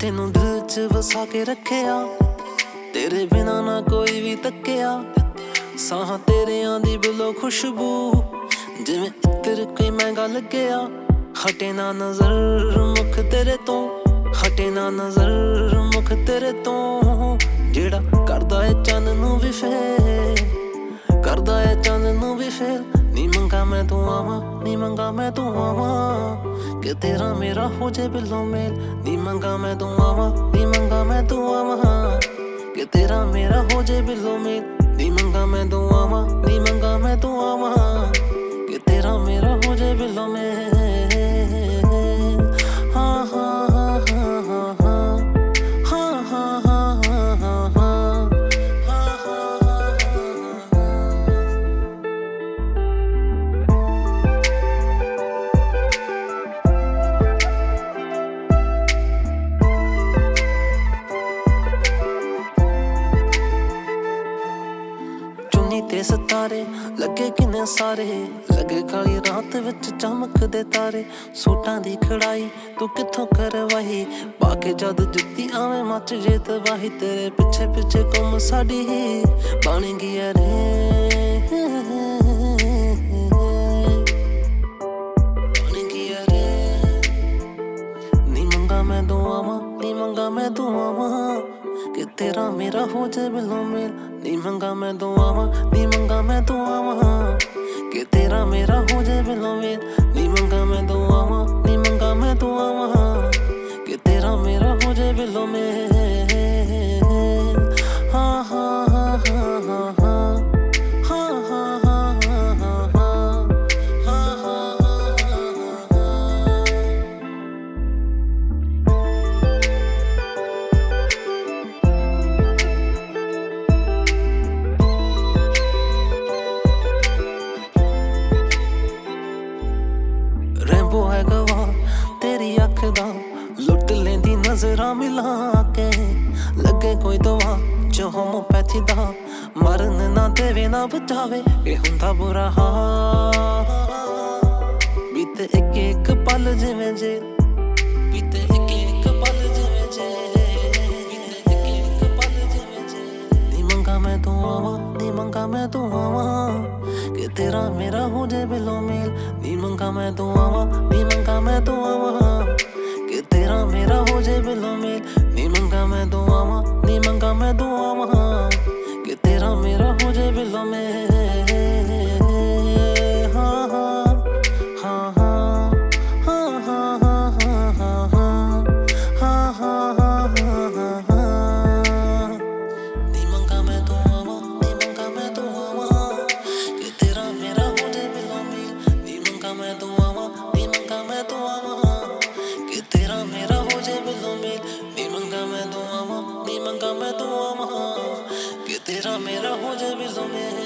ਤੈਨੂੰ ਦਿਲ 'ਚ ਵਸਾ ਕੇ ਰੱਖਿਆ, ਤੇਰੇ ਬਿਨਾਂ ਨਾ ਕੋਈ ਵੀ ਤੱਕਿਆ। ਸਾਹਾਂ ਤੇਰਿਆਂ ਦੀ ਬਿਲੋ ਖੁਸ਼ਬੂ, ਜਿਵੇਂ ਇੱਤਰ ਕੋਈ ਮਹਿੰਗਾ ਲੱਗਿਆ। ਹਟੇ ਨਾ ਨਜ਼ਰ ਮੁਖ ਤੇਰੇ ਤੋਂ, ਹਟੇ ਨਾ ਨਜ਼ਰ ਮੁਖ ਤੇਰੇ ਤੋਂ। ਜਿਹੜਾ ਕਰਦਾ ਏ ਚੰਨ ਨੂੰ ਵੀ ਫੇਲ, ਕਰਦਾ ਏ ਚੰਨ ਨੂੰ ਵੀ ਫੇਲ। ਨੀ ਮੰਗਾ ਮੈਂ ਤੂੰ ਆਵਾਂ, ਨੀ ਮੰਗਾ ਮੈਂ ਤੂੰ ਆਵਾਂ, ਕਿ ਤੇਰਾ ਮੇਰਾ ਹੋ ਜੇ ਬਿੱਲੋ ਮੇਲ। ਨੀ ਮੰਗਾ ਮੈਂ ਤੂੰ ਆਵਾਂ, ਨੀ ਮੰਗਾ ਮੈਂ ਤੂੰ ਆਵਾਂ, ਕਿ ਤੇਰਾ ਮੇਰਾ ਹੋ ਜੇ ਬਿੱਲੋ ਮੇਲ। ਨੀ ਮੰਗਾ ਮੈਂ ਤੂੰ ਆਵਾਂ, ਨੀ ਮੰਗਾ ਮੈਂ ਤੂੰ ਆਵਾਂ, ਕਿ ਤੇਰਾ ਮੇਰਾ ਹੋ ਜੇ ਬਿੱਲੋ ਮੇਲ। ਹਾਂ ਹਾਂ ਹਾਂ ਹਾਂ ਹਾਂ ਹਾਂ ਹਾਂ ਹਾਂ ਹਾਂ ਹਾਂ ਹਾਂ ਹਾਂ। ਤੇ ਸਿਤਾਰੇ ਲੱਗੇ ਕਿੰਨੇ ਸਾਰੇ, ਲੱਗੇ ਕਾਲੀ ਰਾਤ ਵਿੱਚ ਚਮਕਦੇ ਤਾਰੇ। ਸੂਟਾਂ ਦੀ ਕਢਾਈ ਤੂੰ ਕਿੱਥੋਂ ਕਰਵਾਈ, ਪਾ ਕੇ ਜਦ ਜੁੱਤੀ ਆਵੇਂ ਮੱਚ ਜੇ ਤਬਾਹੀ। ਤੇਰੇ ਪਿੱਛੇ ਪਿੱਛੇ ਘੁੰਮ ਸਾਡੀ ਹੀ ਬਣ ਗਈ ਰੇ, ਬਣ ਗਈ ਰੇ। ਨੀ ਮੰਗਾ ਮੈਂ ਤੂੰ ਆਵਾਂ, ਨੀ ਮੰਗਾ ਮੈਂ ਤੂੰ ਆਵਾਂ, ਕਿ ਤੇਰਾ ਮੇਰਾ ਹੋ ਜੇ ਬਿੱਲੋ ਮੇਲ। ਨੀ ਮੰਗਾ ਮੈਂ ਤੂੰ ਆਵਾਂ, ਨੀ ਮੰਗਾ ਮੈਂ ਤੂੰ ਆਵਾਂ, ਕਿ ਤੇਰਾ ਮੇਰਾ ਹੋ ਜੇ ਬਿੱਲੋ ਮੇਲ। ਨੀ ਮੰਗਾ ਮੈਂ ਤੂੰ ਆਵਾਂ, ਨੀ ਮੰਗਾ ਮੈਂ ਤੂੰ ਆਵਾਂ, ਕਿ ਤੇਰਾ ਮੇਰਾ ਹੋ ਜੇ ਬਿੱਲੋ ਮੇਲ। ਹਾਂ ਹਾਂ ਹਾਂ ਹਾਂ ਹਾਂ ਹਾਂ ਹਾਂ ਹਾਂ ਹਾਂ ਹਾਂ ਹਾਂ ਹਾਂ ਹਾਂ ਹਾਂ। ਰੈਂਬੋ ਹੈ ਗਵਾ ਤੇਰੀ ਅੱਖ ਦਾ, ਲੁੱਟ ਲੈਂਦੀ ਨਜ਼ਰਾਂ ਮਿਲਾ ਕੇ। ਲੱਗੇ ਕੋਈ ਦਵਾ ਜੋ ਹੋਮੋਪੈਥੀ ਦਾ, ਮਰਨ ਨਾ ਦੇਵੇ ਨਾ ਬਚਾਵੇ। ਇਹ ਹੁੰਦਾ ਬੁਰਾ ਹਾਲ, ਬੀਤੇ ਇੱਕ ਇੱਕ ਪਲ ਜਿਵੇਂ ਜੇਲ, ਬੀਤੇ ਇੱਕ ਇੱਕ ਪਲ ਜਿਵੇਂ ਜੇਲ, ਬੀਤੇ ਇੱਕ ਇੱਕ ਪਲ ਜਿਵੇਂ ਜੇਲ। ਨੀ ਮੰਗਾ ਮੈਂ ਤੂੰ ਆਵਾਂ, ਨੀ ਮੰਗਾ ਮੈਂ ਤੂੰ ਆਵਾਂ, ਕਿ ਤੇਰਾ ਮੇਰਾ ਹੋ ਜੇ ਬਿੱਲੋ ਮੇਲ। ਨੀ ਮੰਗਾ ਮੈਂ ਤੂੰ ਆਵਾਂ, ਨੀ ਮੰਗਾ ਮੈਂ ਤੂੰ ਆਵਾਂ, ਕਿ ਤੇਰਾ ਮੇਰਾ ਹੋ ਜੇ ਬਿੱਲੋ ਮੇਲ। ਨੀ ਮੰਗਾ ਮੈਂ ਤੂੰ ਆਵਾਂ, ਨੀ ਮੰਗਾ ਮੈਂ ਤੂੰ ਆਵਾਂ, ਕਿ ਤੇਰਾ ਮੇਰਾ ਹੋ ਜੇ ਬਿੱਲੋ ਮੇਲ। ਹਾਂ ਹਾਂ ਹਾਂ ਹਾਂ ਹਾਂ ਹਾਂ ਹਾਂ ਹਾਂ ਹਾਂ ਹਾਂ ਹਾਂ ਹਾਂ ਹਾਂ ਹਾਂ। ਨੀ ਮੰਗਾ ਮੈਂ ਤੂੰ ਆਵਾਂ, ਨੀ ਮੰਗਾ ਮੈਂ ਤੂੰ ਆਵਾਂ, ਕਿ ਤੇਰਾ ਮੇਰਾ ਹੋ ਜੇ ਬਿੱਲੋ ਮੇਲ। ਨੀ ਮੰਗਾ ਮੈਂ ਤੂੰ ਆਵਾਂ, ਨੀ ਮੰਗਾ ਮੈਂ ਤੂੰ ਆਵਾਂ, ਕਿ ਤੇਰਾ ਮੇਰਾ ਹੋ ਜੇ ਬਿੱਲੋ ਮੇਲ। ਨੀ ਮੰਗਾ ਮੈਂ ਤੂੰ ਆਵਾਂ, ਨੀ ਮੰਗਾ ਮੈਂ ਤੂੰ ਆਵਾਂ, ਕਿ ਤੇਰਾ ਮੇਰਾ ਹੋ ਜੇ ਬਿੱਲੋ ਮੇਲ।